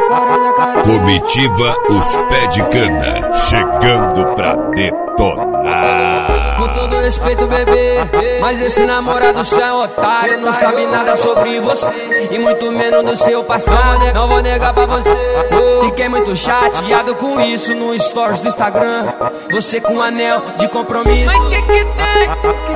Comitiva Os Pé de Cana, chegando pra detonar. Com todo respeito, bebê, mas esse namorado seu é otário. Não sabe nada sobre você e muito menos do seu passado. Não vou negar pra você, fiquei muito chateado com isso no stories do Instagram. Você com um anel de compromisso. Mas que tem?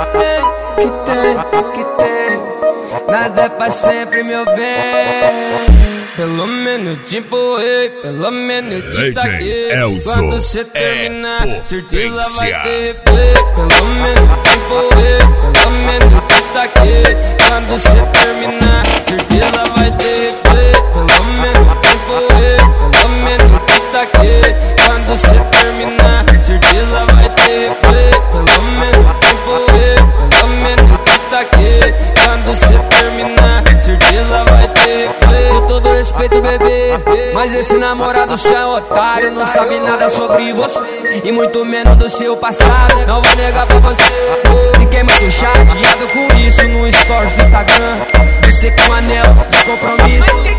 Que tem? Nada é pra sempre, meu bem. Pelo menos te empurrei, pelo menos te taquei. Quando cê terminar, certeza vai ter replay. Pelo menos te empurrei, pelo menos te taquei. Quando cê terminar, certeza vai ter replay. Pelo menos te empurrei, pelo menos te taquei. Quando cê terminar, certeza vai ter replay. Pelo menos te empurrei, pelo menos te taquei. Quando cê terminar, certeza vai ter replay. Com todo respeito, bebê, mas esse namorado seu é otário. Não sabe nada sobre você e muito menos do seu passado. Não vou negar pra você, fiquei muito chateado com isso no stories do Instagram. Você com um anel de compromisso. Mas que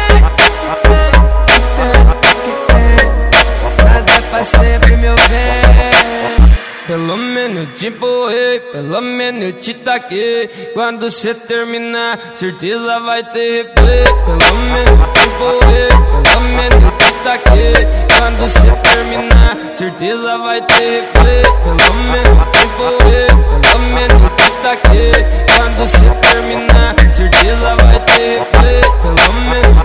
tem? Nada é pra sempre, meu bem. Pelo menos te empurrei, pelo menos te taquei. Quando cê terminar, certeza vai ter replay. Pelo menos te empurrei, pelo menos te taquei. Quando cê terminar, certeza vai ter replay. Pelo menos te empurrei, pelo menos te taquei. Quando cê terminar, certeza vai ter replay. Pelo menos